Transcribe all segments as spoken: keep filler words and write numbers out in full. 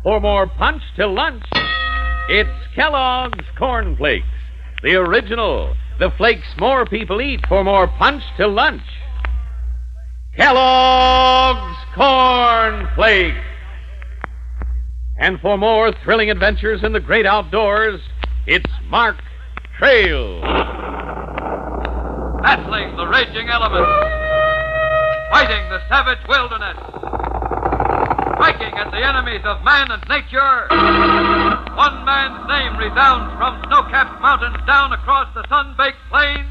For more punch till lunch, it's Kellogg's Corn Flakes. The original. The flakes more people eat for more punch till lunch. Kellogg's Corn Flakes. And for more thrilling adventures in the great outdoors, it's Mark Trail. Battling the raging elements. Fighting the savage wilderness. Striking at the enemies of man and nature. One man's name resounds from snow-capped mountains down across the sun-baked plains.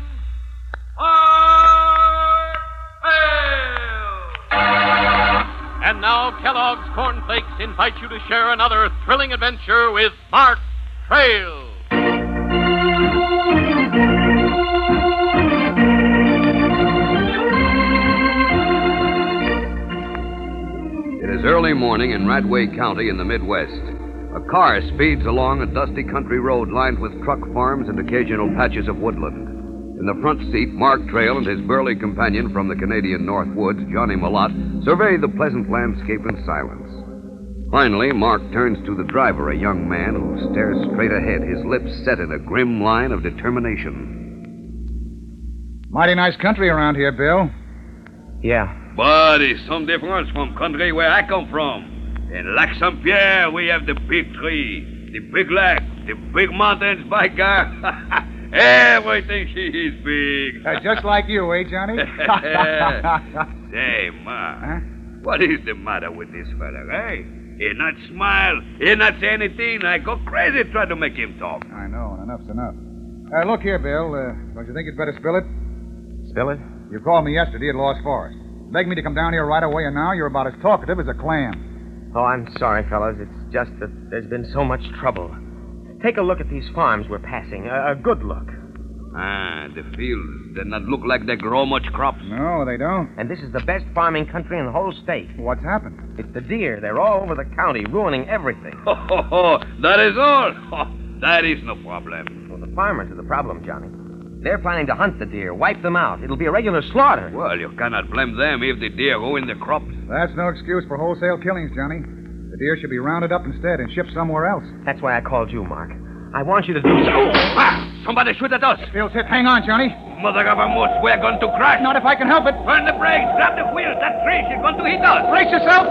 Mark Trail! And now Kellogg's Corn Flakes invite you to share another thrilling adventure with Mark Trail. It is early morning in Radway County in the Midwest. A car speeds along a dusty country road lined with truck farms and occasional patches of woodland. In the front seat, Mark Trail and his burly companion from the Canadian North Woods, Johnny Malott, survey the pleasant landscape in silence. Finally, Mark turns to the driver, a young man who stares straight ahead, his lips set in a grim line of determination. Mighty nice country around here, Bill. Yeah. But it's some difference from country where I come from. In Lac Saint Pierre, we have the big tree, the big lake, the big mountains, by God. Everything is big. Uh, just like you, eh, Johnny? Say, Ma, huh? What is the matter with this fella, eh? He not smile, he not say anything. I go crazy trying to make him talk. I know, and enough's enough. Uh, look here, Bill. Uh, don't you think you'd better spill it? Spill it? You called me yesterday at Lost Forest. Begged me to come down here right away, and now you're about as talkative as a clam. Oh, I'm sorry, fellas. It's just that there's been so much trouble. Take a look at these farms we're passing. A, a good look. Ah, the fields. They not look like they grow much crops. No, they don't. And this is the best farming country in the whole state. What's happened? It's the deer. They're all over the county, ruining everything. Ho, ho, ho. That is all. Oh, that is no problem. Well, the farmers are the problem, Johnny. They're planning to hunt the deer, wipe them out. It'll be a regular slaughter. Well, you cannot blame them if the deer ruin the crops. That's no excuse for wholesale killings, Johnny. The deer should be rounded up instead and shipped somewhere else. That's why I called you, Mark. I want you to do so. Ah! Somebody shoot at us. Bill's hit. Hang on, Johnny. Mother of a moose, we're going to crash. Not if I can help it. Burn the brakes. Grab the wheels. That tree, she's going to hit us. Brace yourself.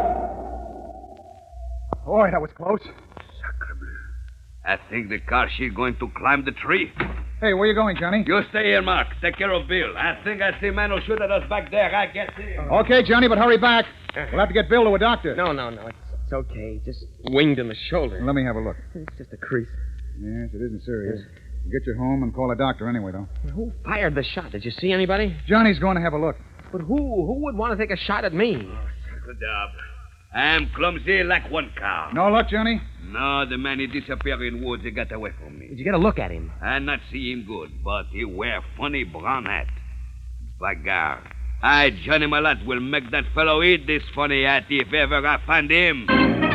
Boy, that was close. Sacre bleu. I think the car, she's going to climb the tree. Hey, where you going, Johnny? You stay here, Mark. Take care of Bill. I think I see a man who'll shoot at us back there. I guess he... Okay, Johnny, but hurry back. We'll have to get Bill to a doctor. No, no, no. It's, it's okay. Just winged in the shoulder. Let me have a look. It's just a crease. Yes, it isn't serious. We'll get you home and call a doctor anyway, though. Who fired the shot? Did you see anybody? Johnny's going to have a look. But who? Who would want to take a shot at me? Good job. I'm clumsy like one cow. No luck, Johnny? No, the man, he disappeared in woods. He got away from me. Did you get a look at him? I not see him good, but he wear funny brown hat. By God, I, Johnny Malott, will make that fellow eat this funny hat if ever I find him.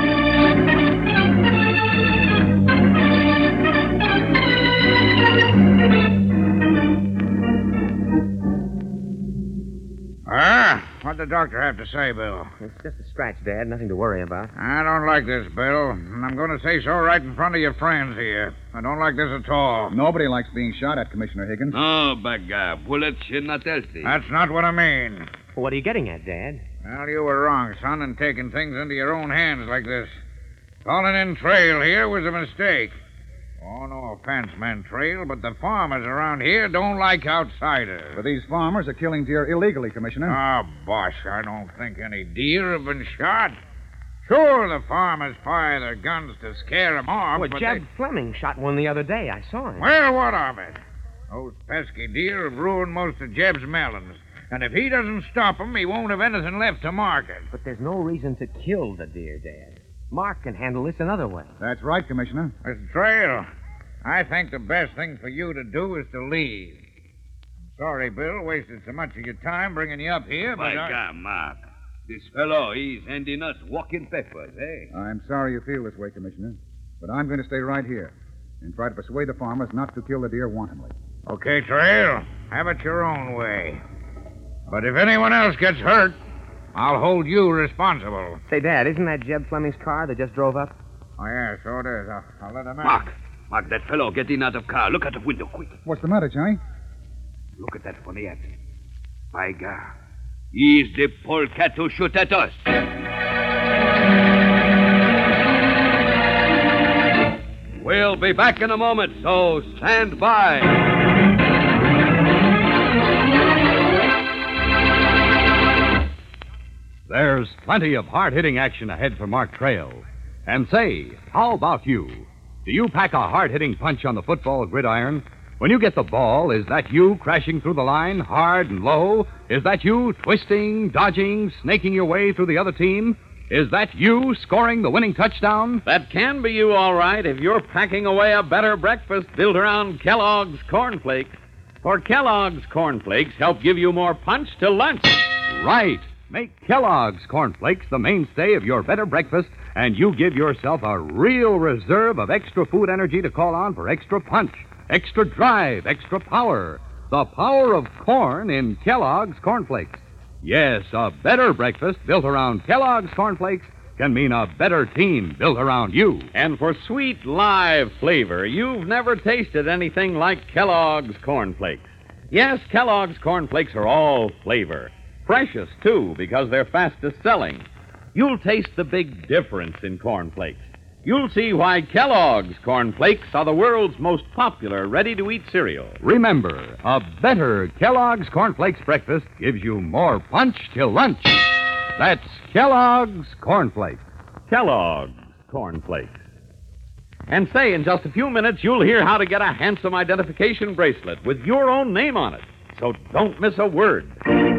Ah, what'd the doctor have to say, Bill? It's just a scratch, Dad. Nothing to worry about. I don't like this, Bill. And I'm going to say so right in front of your friends here. I don't like this at all. Nobody likes being shot at, Commissioner Higgins. Oh, by God, bullets should not healthy. That's not what I mean. What are you getting at, Dad? Well, you were wrong, son, in taking things into your own hands like this. Calling in Trail here was a mistake. Oh, no offense, man, Trail, but the farmers around here don't like outsiders. But these farmers are killing deer illegally, Commissioner. Oh, bosh, I don't think any deer have been shot. Sure, the farmers fire their guns to scare them off, Well, but Jeb they... Fleming shot one the other day. I saw him. Well, what of it? Those pesky deer have ruined most of Jeb's melons. And if he doesn't stop them, he won't have anything left to market. But there's no reason to kill the deer, Dad. Mark can handle this another way. That's right, Commissioner. Mister Trail, I think the best thing for you to do is to leave. I'm sorry, Bill, wasted so much of your time bringing you up here, but By I... God, Mark. This fellow, he's handing us walking papers, eh? I'm sorry you feel this way, Commissioner. But I'm going to stay right here and try to persuade the farmers not to kill the deer wantonly. Okay, Trail, have it your own way. But if anyone else gets hurt, I'll hold you responsible. Say, Dad, isn't that Jeb Fleming's car that just drove up? Oh, yeah, so it is. I'll, I'll let him in. Mark, Mark, that fellow getting out of car. Look at the window, quick. What's the matter, Johnny? Look at that funny hat. By God, he's the polecat who shoot at us. We'll be back in a moment, so stand by. There's plenty of hard-hitting action ahead for Mark Trail. And say, how about you? Do you pack a hard-hitting punch on the football gridiron? When you get the ball, is that you crashing through the line hard and low? Is that you twisting, dodging, snaking your way through the other team? Is that you scoring the winning touchdown? That can be you, all right, if you're packing away a better breakfast built around Kellogg's Corn Flakes. For Kellogg's Corn Flakes help give you more punch to lunch. Right. Make Kellogg's Corn Flakes the mainstay of your better breakfast, and you give yourself a real reserve of extra food energy to call on for extra punch, extra drive, extra power. The power of corn in Kellogg's Corn Flakes. Yes, a better breakfast built around Kellogg's Corn Flakes can mean a better team built around you. And for sweet, live flavor, you've never tasted anything like Kellogg's Corn Flakes. Yes, Kellogg's Corn Flakes are all flavor. Freshest, too, because they're fastest selling. You'll taste the big difference in Corn Flakes. You'll see why Kellogg's Corn Flakes are the world's most popular ready-to-eat cereal. Remember, a better Kellogg's Corn Flakes breakfast gives you more punch till lunch. That's Kellogg's Corn Flakes. Kellogg's Corn Flakes. And say, in just a few minutes, you'll hear how to get a handsome identification bracelet with your own name on it. So don't miss a word.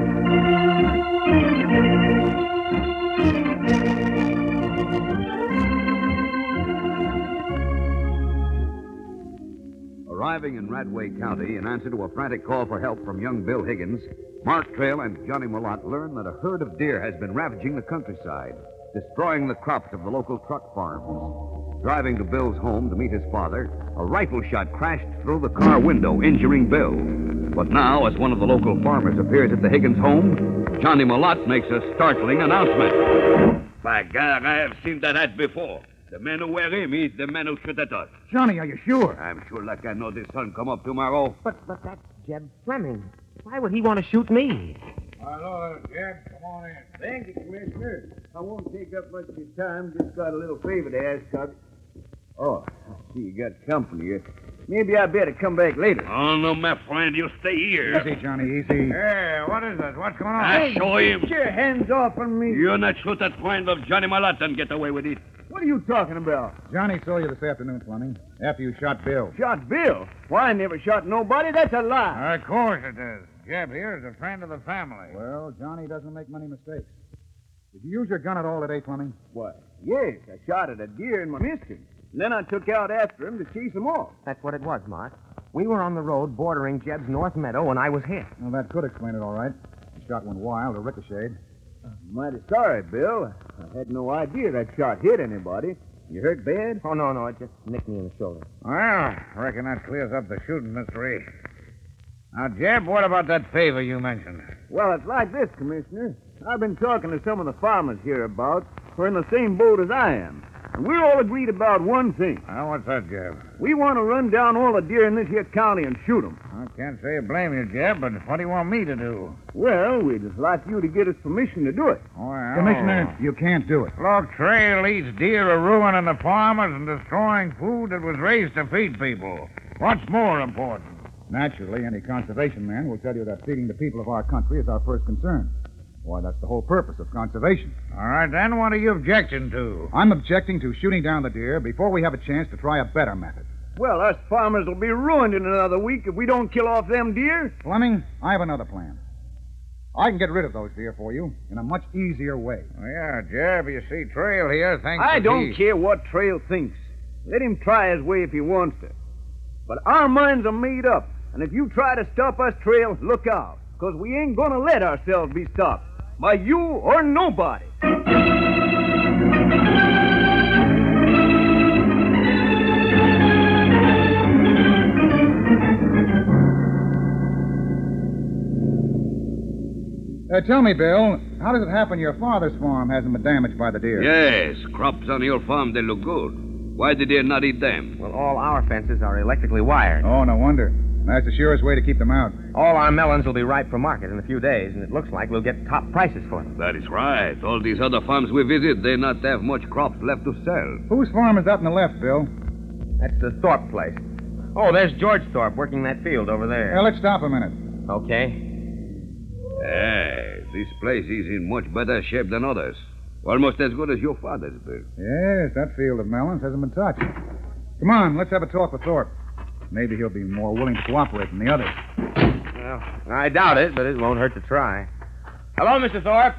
Arriving in Radway County in answer to a frantic call for help from young Bill Higgins, Mark Trail and Johnny Malott learn that a herd of deer has been ravaging the countryside, destroying the crops of the local truck farms. Driving to Bill's home to meet his father, a rifle shot crashed through the car window, injuring Bill. But now, as one of the local farmers appears at the Higgins home, Johnny Malott makes a startling announcement. By God, I have seen that hat before. The man who wear him is the man who shoot at us. Johnny, are you sure? I'm sure like I know the sun come up tomorrow. But, but that's Jeb Fleming. Why would he want to shoot me? Hello, Jeb. Come on in. Thank you, Commissioner. I won't take up much of your time. Just got a little favor to ask of you. Oh, I see you got company here. Maybe I better come back later. Oh, no, my friend. You stay here. Easy, Johnny, easy. Hey, what is this? What's going on? I show him. Get your hands off of me. You're not shoot that friend of Johnny Malott and get away with it. What are you talking about? Johnny saw you this afternoon, Fleming, after you shot Bill. Shot Bill? Why, I never shot nobody. That's a lie. Of course it is. Jeb here is a friend of the family. Well, Johnny doesn't make many mistakes. Did you use your gun at all today, Fleming? Why, yes, I shot at a deer and missed him. And then I took out after him to chase him off. That's what it was, Mark. We were on the road bordering Jeb's North Meadow when I was hit. Well, that could explain it all right. The shot went wild, or ricocheted. I'm mighty sorry, Bill. I had no idea that shot hit anybody. You hurt bad? Oh, no, no, it just nicked me in the shoulder. Well, I reckon that clears up the shooting mystery. Now, Jeb, what about that favor you mentioned? Well, it's like this, Commissioner. I've been talking to some of the farmers hereabouts who are in the same boat as I am. And we're all agreed about one thing. Well, what's that, Jeb? We want to run down all the deer in this here county and shoot them. I can't say I blame you, Jeb, but what do you want me to do? Well, we'd just like you to get us permission to do it. Well, Commissioner, you can't do it. Look, Trail eats deer are ruining the farmers and destroying food that was raised to feed people. What's more important? Naturally, any conservation man will tell you that feeding the people of our country is our first concern. Why, that's the whole purpose of conservation. All right, then, what are you objecting to? I'm objecting to shooting down the deer before we have a chance to try a better method. Well, us farmers will be ruined in another week if we don't kill off them deer. Fleming, I have another plan. I can get rid of those deer for you in a much easier way. Oh, yeah, Jeb, you see, Trail here thinks I that don't he... care what Trail thinks. Let him try his way if he wants to. But our minds are made up, and if you try to stop us, Trail, look out, because we ain't going to let ourselves be stopped. By you or nobody. Uh, tell me, Bill, how does it happen your father's farm hasn't been damaged by the deer? Yes, crops on your farm, they look good. Why did they not eat them? Well, all our fences are electrically wired. Oh, no wonder. That's the surest way to keep them out. All our melons will be ripe for market in a few days, and it looks like we'll get top prices for them. That is right. All these other farms we visit, they not have much crops left to sell. Whose farm is that on the left, Bill? That's the Thorpe place. Oh, there's George Thorpe working that field over there. Well, let's stop a minute. Okay. Hey, this place is in much better shape than others. Almost as good as your father's, Bill. Yes, that field of melons hasn't been touched. Come on, let's have a talk with Thorpe. Maybe he'll be more willing to cooperate than the others. Well, I doubt it, but it won't hurt to try. Hello, Mister Thorpe.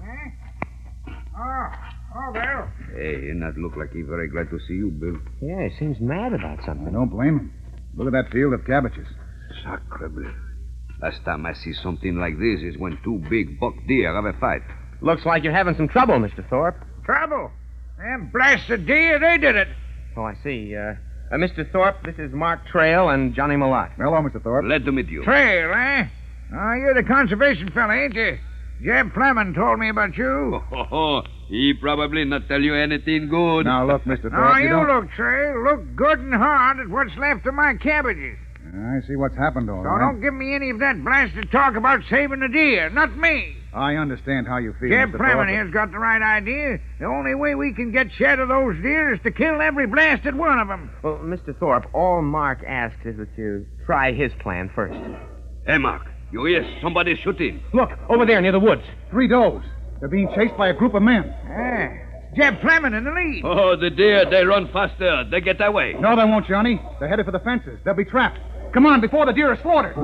Oh, oh, Bill. Hey, he not look like he very glad to see you, Bill. Yeah, he seems mad about I something. don't blame him. Look at that field of cabbages. Sacre bleu. Last time I see something like this is when two big buck deer have a fight. Looks like you're having some trouble, Mister Thorpe. Trouble. Them blasted deer, they did it. Oh, I see. Uh, uh, Mister Thorpe, this is Mark Trail and Johnny Malott. Hello, Mister Thorpe. Glad to meet you. Trail, eh? Oh, you're the conservation fella, ain't you? Jeb Fleming told me about you. Oh, he probably not tell you anything good. Now, look, Mister Thorpe, Oh, you you don't... look, Trail. Look good and hard at what's left of my cabbages. I see what's happened, all So right. don't give me any of that blasted talk about saving the deer. Not me. I understand how you feel, Jeb Mister Fleming Thorpe. here's got the right idea. The only way we can get shed of those deer is to kill every blasted one of them. Well, Mister Thorpe, all Mark asks is that you try his plan first. Hey, Mark, you hear somebody shooting? Look, over there near the woods. Three does. They're being chased by a group of men. Ah, Jeb Fleming in the lead. Oh, the deer, they run faster. They get away. No, they won't, Johnny. They're headed for the fences. They'll be trapped. Come on, before the deer are slaughtered.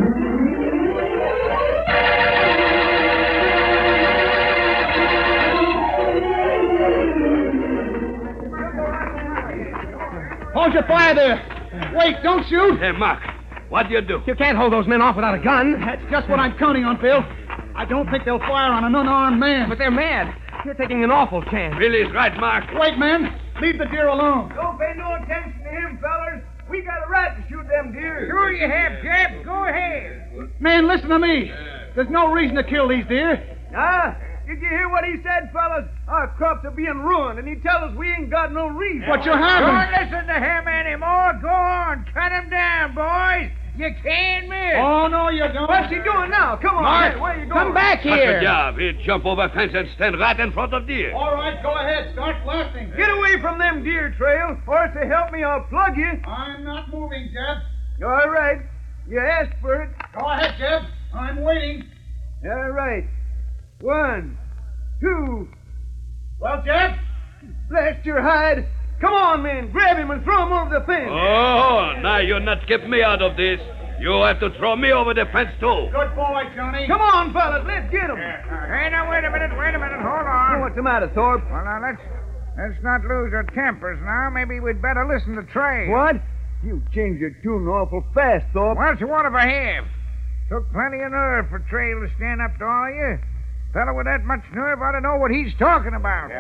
Hold your fire there. Wait, don't shoot. Hey, Mark, what do you do? You can't hold those men off without a gun. That's just what I'm counting on, Bill. I don't think they'll fire on an unarmed man. But they're mad. You're taking an awful chance. Billy's right, Mark. Wait, man. Leave the deer alone. Don't pay no attention to him, fellas. We got a right to shoot them deer. Sure you have, Jeb. Go ahead. Man, listen to me. There's no reason to kill these deer. Ah, did you hear what he said, fellas? Our crops are being ruined, and he tells us we ain't got no reason. What you Don't having? listen to him anymore. Go on. Cut him down, boys. You can't miss. Oh, no, you don't. What's he doing now? Come on, Mark, man. Where you going? Come back That's here. a job. He'd jump over fence and stand right in front of deer. All right, go ahead. Start blasting. Get away from them deer, Trail, or to help me, I'll plug you. I'm not moving, Jeb. All right. You asked for it. Go ahead, Jeb. I'm waiting. All right. One, two. Well, Jeb? Blast your hide. Come on, man. Grab him and throw him over the fence. Oh, now you'll not keep me out of this. You have to throw me over the fence, too. Good boy, Johnny. Come on, fellas. Let's get him. Hey, now, wait a minute. Wait a minute. Hold on. What's the matter, Thorpe? Well, now, let's let's not lose our tempers now. Maybe we'd better listen to Trey. What? You changed your tune awful fast, Thorpe. What's what if I have? Took plenty of nerve for Trail to stand up to all of you. Fellow with that much nerve ought to know what he's talking about.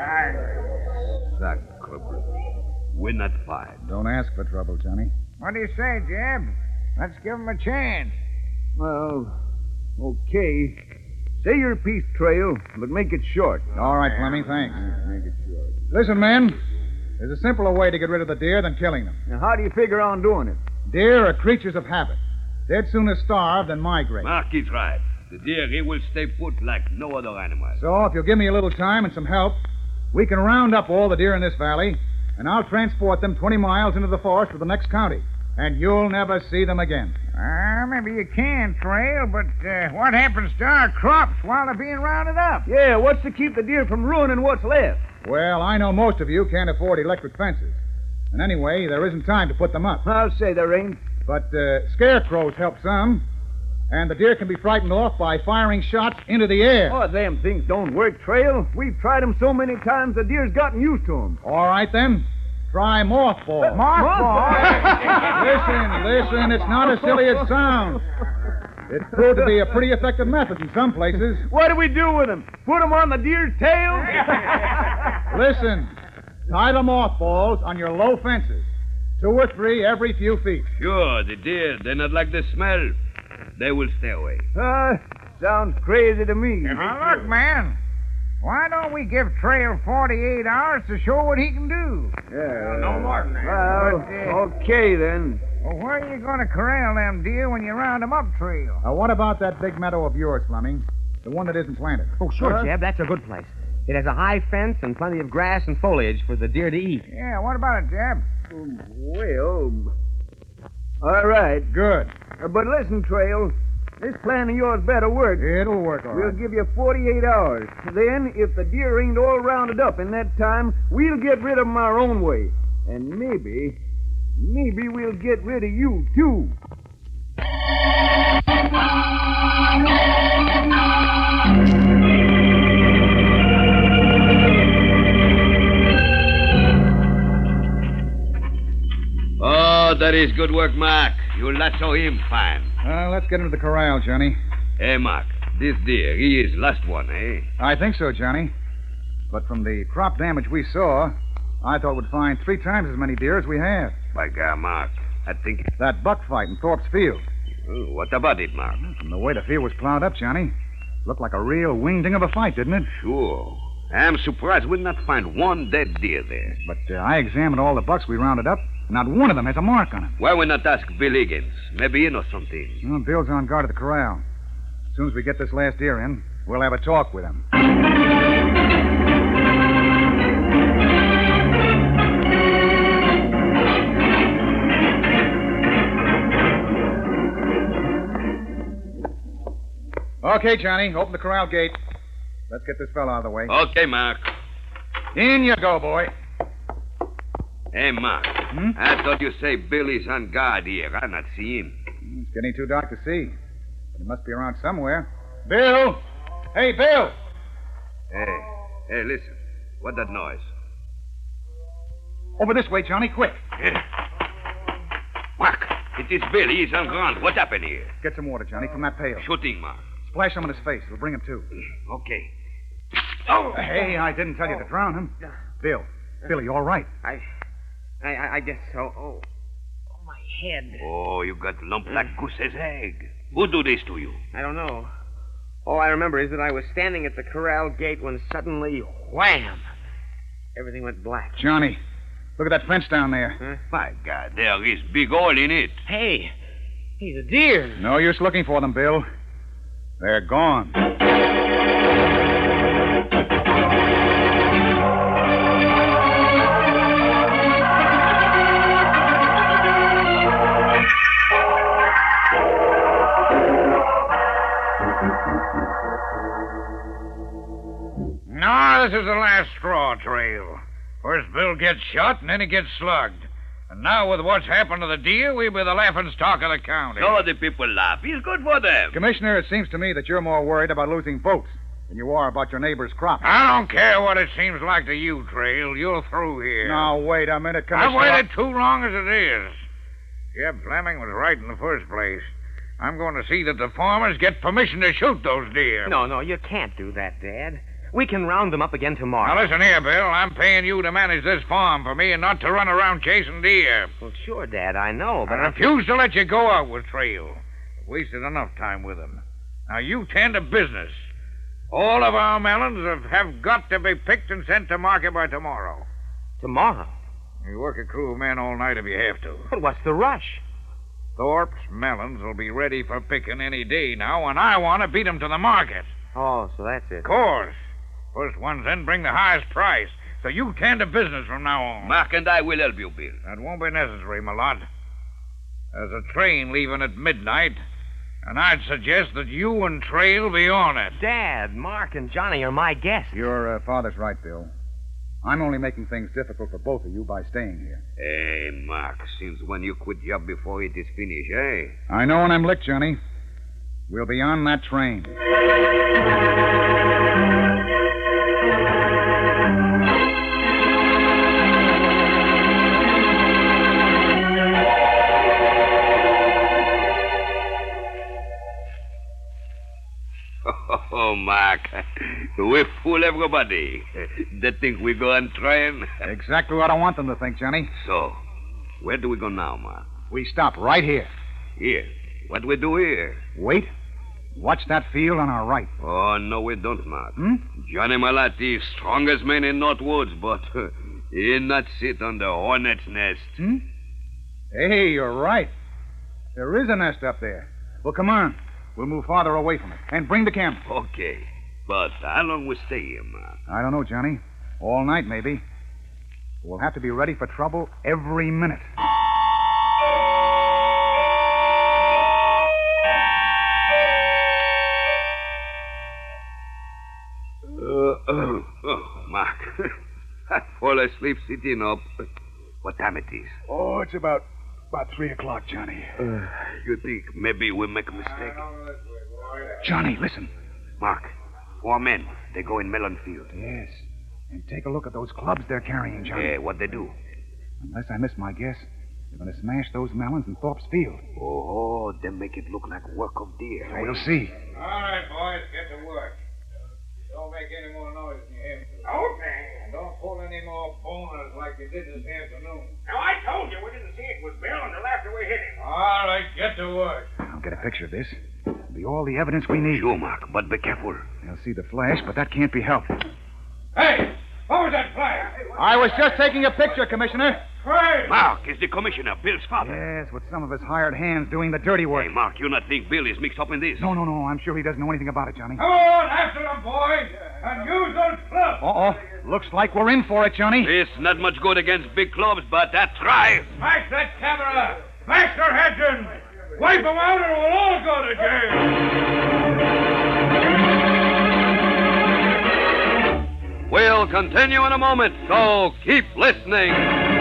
Sacre bleu. We're not fired. Don't ask for trouble, Johnny. What do you say, Jeb? Let's give him a chance. Well, okay. Say your piece, Trail, but make it short. All right, Fleming, thanks. Make it short. Listen, men. There's a simpler way to get rid of the deer than killing them. Now, how do you figure on doing it? Deer are creatures of habit. They'd sooner starve than migrate. Mark is right. The deer, he will stay put like no other animal. So, if you'll give me a little time and some help, we can round up all the deer in this valley, and I'll transport them twenty miles into the forest to the next county, and you'll never see them again. Ah, uh, maybe you can, Trail, but uh, what happens to our crops while they're being rounded up? Yeah, what's to keep the deer from ruining what's left? Well, I know most of you can't afford electric fences. And anyway, there isn't time to put them up. I'll say there ain't. But uh, scarecrows help some, and the deer can be frightened off by firing shots into the air. Oh, them things don't work, Trail. We've tried them so many times the deer's gotten used to them. All right, then. Try mothball. Mothball? Listen, listen, it's not as silly as it sounds. It's proved to be a pretty effective method in some places. What do we do with them? Put them on the deer's tail? Listen, tie the mothballs on your low fences. Two or three every few feet. Sure, the deer, they not like the smell. They will stay away. Uh, Sounds crazy to me. Now, look, man. Why don't we give Trail forty-eight hours to show what he can do? Yeah. No more than that. Well, But, uh, okay then. Well, where are you going to corral them deer when you round them up, Trail? Now, what about that big meadow of yours, Fleming? The one that isn't planted. Oh, sure, Huh? Jeb. That's a good place. It has a high fence and plenty of grass and foliage for the deer to eat. Yeah, what about it, Jeb? Well, all right. Good. Uh, but listen, Trail. This plan of yours better work. It'll work all We'll right. give you forty-eight hours. Then, if the deer ain't all rounded up in that time, we'll get rid of them our own way. And maybe, maybe we'll get rid of you, too. Oh, that is good work, Mark. You lasso him fine. Uh, let's get into the corral, Johnny. Hey, Mark, this deer, he is last one, eh? I think so, Johnny. But from the crop damage we saw, I thought we'd find three times as many deer as we have. By God, Mark, I think... That buck fight in Thorpe's field. Oh, what about it, Mark? From the way the field was plowed up, Johnny, looked like a real wingding of a fight, didn't it? Sure. I'm surprised we'd not find one dead deer there. But uh, I examined all the bucks we rounded up. Not one of them has a mark on him. Why we not ask Bill Higgins? Maybe he knows something. Well, Bill's on guard at the corral. As soon as we get this last deer in, we'll have a talk with him. Okay, Johnny, open the corral gate. Let's get this fellow out of the way. Okay, Mark. In you go, boy. Hey, Mark. Hmm? I thought you say Bill is on guard here. I not see him. It's getting too dark to see. But he must be around somewhere. Bill! Hey, Bill! Hey, hey, listen. What that noise? Over this way, Johnny, quick. Yeah. Mark, it is Bill. He is on ground. What happened here? Get some water, Johnny, from that pail. Shooting, Mark. Splash some in his face. It'll bring him to. Okay. Oh! Hey, I didn't tell you to drown him. Bill. Bill, you all right? I, I, I guess so. Oh, oh, my head. Oh, you got lump like goose's egg. Who do this to you? I don't know. All I remember is that I was standing at the corral gate when suddenly, wham! Everything went black. Johnny, look at that fence down there. Huh? My God, there is big hole in it. Hey, he's a deer. No use looking for them, Bill. They're gone. No, this is the last straw, Trail. First Bill gets shot, and then he gets slugged. And now, with what's happened to the deer, we'll be the laughing stock of the county. So the people laugh. It's good for them. Commissioner, it seems to me that you're more worried about losing votes than you are about your neighbor's crop. I don't care what it seems like to you, Trail. You're through here. Now, wait a minute, Commissioner. I've waited too long as it is. Jeb Fleming was right in the first place. I'm going to see that the farmers get permission to shoot those deer. No, no, you can't do that, Dad. We can round them up again tomorrow. Now, listen here, Bill. I'm paying you to manage this farm for me and not to run around chasing deer. Well, sure, Dad, I know, but I refuse to let you go out with Trail. I've wasted enough time with him. Now, you tend to business. All of our melons have, have got to be picked and sent to market by tomorrow. Tomorrow? You work a crew of men all night if you have to. But what's the rush? Thorpe's melons will be ready for picking any day now, and I want to beat 'em to the market. Oh, so that's it. Of course. First ones in bring the highest price. So you tend to business from now on. Mark and I will help you, Bill. That won't be necessary, my lad. There's a train leaving at midnight, and I'd suggest that you and Trail be on it. Dad, Mark, and Johnny are my guests. Your uh, father's right, Bill. I'm only making things difficult for both of you by staying here. Hey, Mark, since when you quit job before it is finished, eh? I know when I'm licked, Johnny. We'll be on that train. Oh, Mark, we fool everybody. They think we go on train. Exactly what I want them to think, Johnny. So, where do we go now, Mark? We stop right here. Here. What we do here? Wait Watch that field on our right. Oh, no, we don't, Mark. Hmm? Johnny Malati, strongest man in North Woods, but uh, he not sit on the hornet's nest. Hmm? Hey, you're right. There is a nest up there. Well, come on. We'll move farther away from it. And bring the camera. Okay. But how long we stay here, Mark? I don't know, Johnny. All night, maybe. We'll have to be ready for trouble every minute. Uh, oh, oh, Mark. I fall asleep sitting up. What time it is? Oh, it's about about three o'clock, Johnny. Uh, you think maybe we make a mistake? Johnny, listen. Mark, four men. They go in melon field. Yes. And take a look at those clubs they're carrying, Johnny. Yeah, what they do? Unless I miss my guess, they're going to smash those melons in Thorpe's field. Oh, they make it look like work of deer. We'll see. All right, boys, get to work. Don't make any more noise in your head. Okay. And don't pull any more boners like you did this afternoon. Now, I told you we didn't see it was Bill until after we hit him. All right, get to work. I'll get a picture of this. It'll be all the evidence we need. Sure, Mark, but be careful. They'll see the flash, but that can't be helped. Hey, what was that flash? I was just taking a picture, Commissioner. Hey! Mark is the commissioner, Bill's father. Yes, with some of his hired hands doing the dirty work. Hey, Mark, you not think Bill is mixed up in this? No, no, no. I'm sure he doesn't know anything about it, Johnny. Come on, after them, boys, and use those clubs. Uh-oh. Looks like we're in for it, Johnny. It's not much good against big clubs, but that try. Smash that camera. Smash their heads in. Wipe them out or we'll all go to jail. We'll continue in a moment, so keep listening.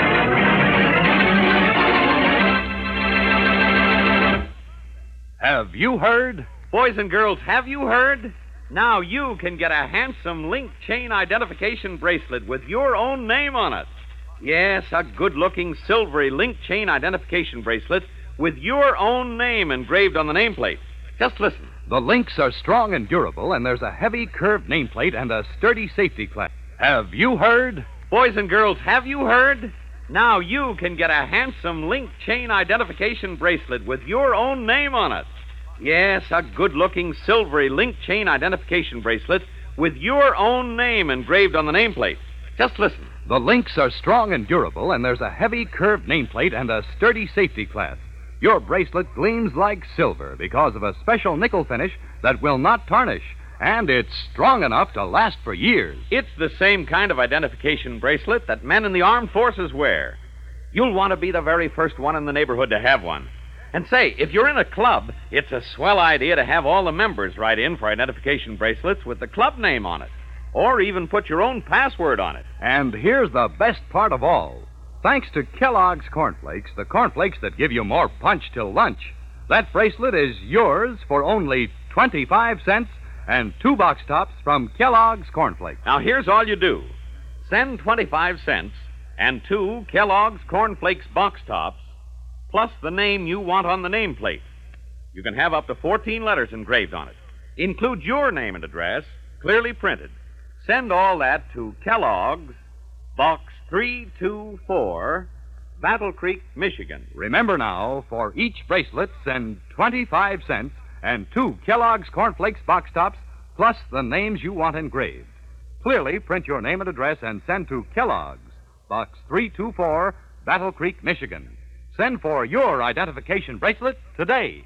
Have you heard? Boys and girls, have you heard? Now you can get a handsome link chain identification bracelet with your own name on it. Yes, a good-looking silvery link chain identification bracelet with your own name engraved on the nameplate. Just listen. The links are strong and durable, and there's a heavy curved nameplate and a sturdy safety clasp. Have you heard? Boys and girls, have you heard? Now you can get a handsome link chain identification bracelet with your own name on it. Yes, a good-looking silvery link chain identification bracelet with your own name engraved on the nameplate. Just listen. The links are strong and durable, and there's a heavy curved nameplate and a sturdy safety clasp. Your bracelet gleams like silver because of a special nickel finish that will not tarnish, and it's strong enough to last for years. It's the same kind of identification bracelet that men in the armed forces wear. You'll want to be the very first one in the neighborhood to have one. And say, if you're in a club, it's a swell idea to have all the members write in for identification bracelets with the club name on it, or even put your own password on it. And here's the best part of all. Thanks to Kellogg's Cornflakes, the cornflakes that give you more punch till lunch, that bracelet is yours for only twenty-five cents and two box tops from Kellogg's Cornflakes. Now, here's all you do. Send twenty-five cents and two Kellogg's Cornflakes box tops, plus the name you want on the nameplate. You can have up to fourteen letters engraved on it. Include your name and address, clearly printed. Send all that to Kellogg's, Box three two four, Battle Creek, Michigan. Remember now, for each bracelet, send twenty-five cents and two Kellogg's Cornflakes box tops, plus the names you want engraved. Clearly print your name and address and send to Kellogg's, Box three two four, Battle Creek, Michigan. Send for your identification bracelet today.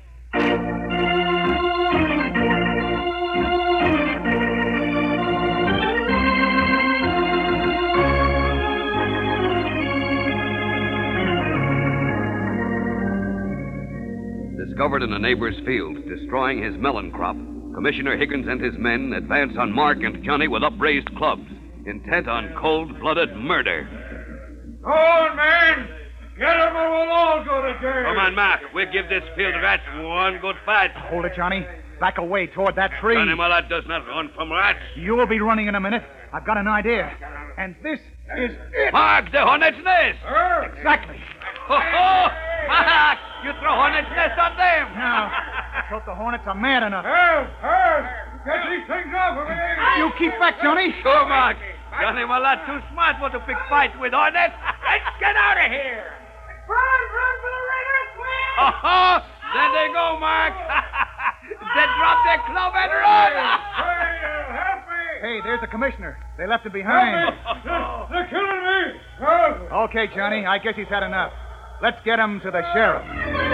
Discovered in a neighbor's field, destroying his melon crop, Commissioner Higgins and his men advance on Mark and Johnny with upraised clubs, intent on cold-blooded murder. Go on, man! Get him or we'll all go to jail! Come on, Mark. We'll give this field rats one good fight. Hold it, Johnny. Back away toward that tree. Johnny Malad does not run from rats. You'll be running in a minute. I've got an idea. And this is it. Mark, the hornet's nest! Exactly. Ho, ho! Mark, you throw hornet's nest on them! Now, I hope the hornets are mad enough. Help! Help! Get these things off of me! You keep back, Johnny. Sure, Mark. Johnny Malad too smart for to pick fights with hornets. Let's get out of here! Run, run for the raiders, quick! Ho, ho! There they go, Mark. Dead drop the club and run! Help me! Hey, there's the commissioner. They left him behind. They're killing me! Help! Okay, Johnny, I guess he's had enough. Let's get him to the sheriff.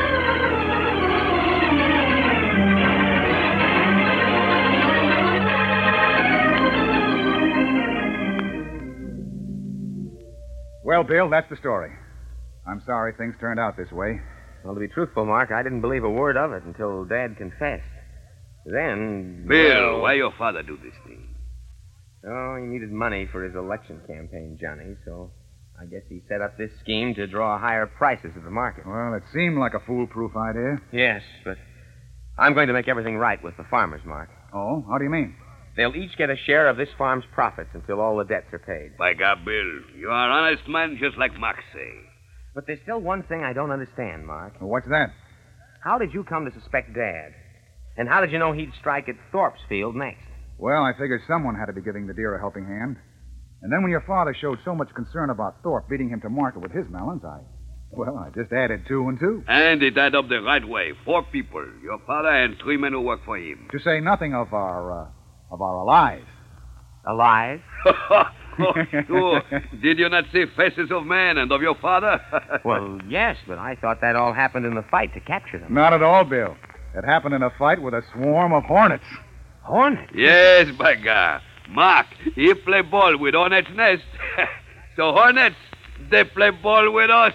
Well, Bill, that's the story. I'm sorry things turned out this way. Well, to be truthful, Mark, I didn't believe a word of it until Dad confessed. Then... Bill, well, why your father do this thing? Oh, he needed money for his election campaign, Johnny, so I guess he set up this scheme to draw higher prices at the market. Well, it seemed like a foolproof idea. Yes, but I'm going to make everything right with the farmers, Mark. Oh, how do you mean? They'll each get a share of this farm's profits until all the debts are paid. By God, Bill, you are an honest man just like Max say. But there's still one thing I don't understand, Mark. Well, what's that? How did you come to suspect Dad? And how did you know he'd strike at Thorpe's field next? Well, I figured someone had to be giving the deer a helping hand. And then when your father showed so much concern about Thorpe beating him to market with his melons, I... Well, I just added two and two. And it add up the right way. Four people, your father and three men who work for him. To say nothing of our, uh, of our allies. Alive? Oh, did you not see faces of men and of your father? Well, yes, but I thought that all happened in the fight to capture them. Not at all, Bill. It happened in a fight with a swarm of hornets. Hornets? Yes, by God. Mark, he play ball with Hornet's Nest. So Hornets, they play ball with us.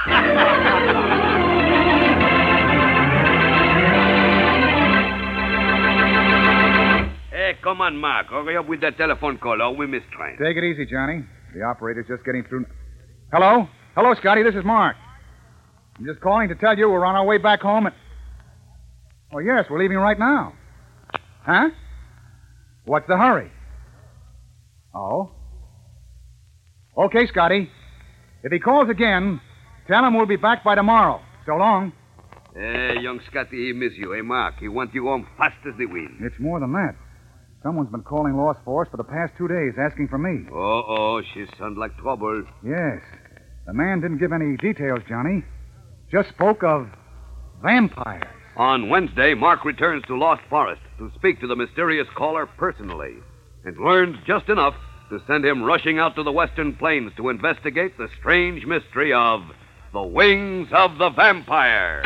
Hey, come on, Mark. Hurry up with that telephone call or we miss train. Take it easy, Johnny. The operator's just getting through. Hello? Hello, Scotty. This is Mark. I'm just calling to tell you we're on our way back home and... Oh, yes, we're leaving right now. Huh? What's the hurry? Oh? Okay, Scotty. If he calls again, tell him we'll be back by tomorrow. So long. Hey, young Scotty, he miss you. Hey, Mark, he want you home fast as the wind. It's more than that. Someone's been calling Lost Force for the past two days asking for me. Oh, she sounds like trouble. Yes. The man didn't give any details, Johnny. Just spoke of vampires. On Wednesday, Mark returns to Lost Forest to speak to the mysterious caller personally and learns just enough to send him rushing out to the western plains to investigate the strange mystery of the Wings of the Vampire.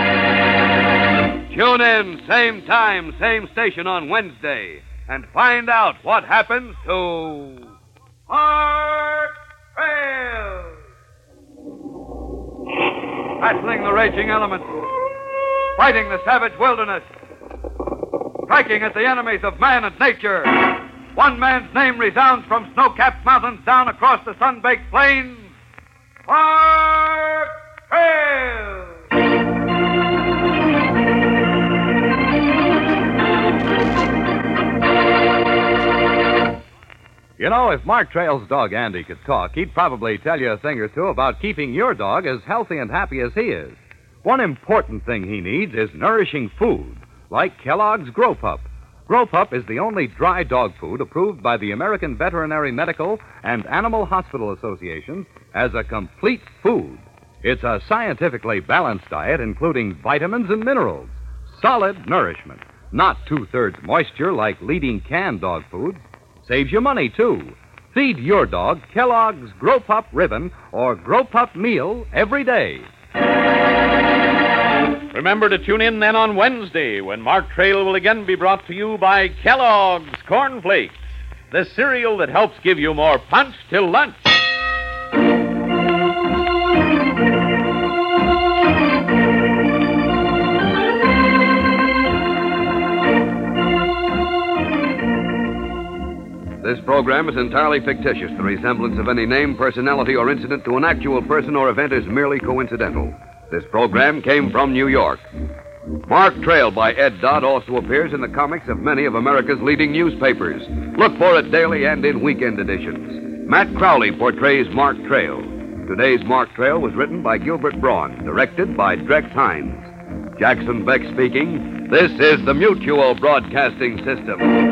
Tune in, same time, same station on Wednesday, and find out what happens to Mark Trail. Battling the raging elements, fighting the savage wilderness, striking at the enemies of man and nature. One man's name resounds from snow-capped mountains down across the sun-baked plains. Mark Trail! You know, if Mark Trail's dog Andy could talk, he'd probably tell you a thing or two about keeping your dog as healthy and happy as he is. One important thing he needs is nourishing food, like Kellogg's Grow Pup. Grow Pup is the only dry dog food approved by the American Veterinary Medical and Animal Hospital Associations as a complete food. It's a scientifically balanced diet including vitamins and minerals, solid nourishment, not two-thirds moisture like leading canned dog foods. Saves you money, too. Feed your dog Kellogg's Grow Pup Ribbon or Grow Pup Meal every day. Remember to tune in then on Wednesday when Mark Trail will again be brought to you by Kellogg's Corn Flakes, the cereal that helps give you more punch till lunch. This program is entirely fictitious. The resemblance of any name, personality, or incident to an actual person or event is merely coincidental. This program came from New York. Mark Trail by Ed Dodd also appears in the comics of many of America's leading newspapers. Look for it daily and in weekend editions. Matt Crowley portrays Mark Trail. Today's Mark Trail was written by Gilbert Braun, directed by Drex Hines. Jackson Beck speaking. This is the Mutual Broadcasting System.